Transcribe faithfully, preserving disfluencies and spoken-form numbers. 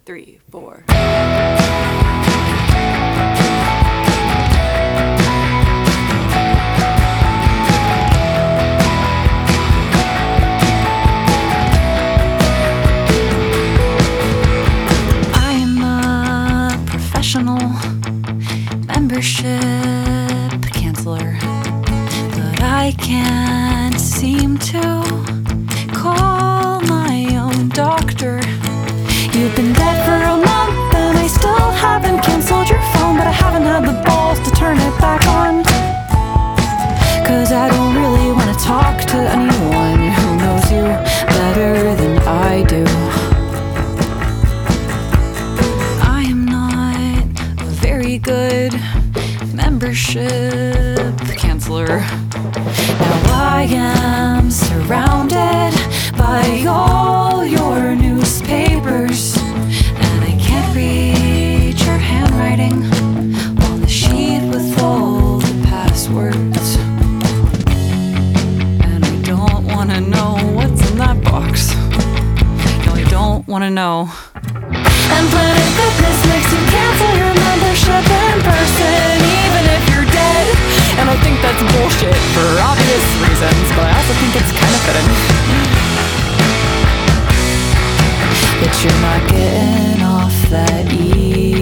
three, four. I'm a professional membership canceller, but I can't seem to call my own doctor. You've been dead for a month and I still haven't canceled your phone, but I haven't had the balls to turn it back on. Cause I don't really want to talk to anyone who knows you better than I do. I am not a very good membership canceller. Now I am surrounded by all your newspapers, and I can't read your handwriting on the sheet with all the passwords. And I don't wanna know what's in that box. No, I don't wanna know. And Planet Fitness makes you cancel your membership in person, even if you're dead. And I think that's bullshit for obvious reasons, but I also think it's kind of fitting. But you're not getting off that easy.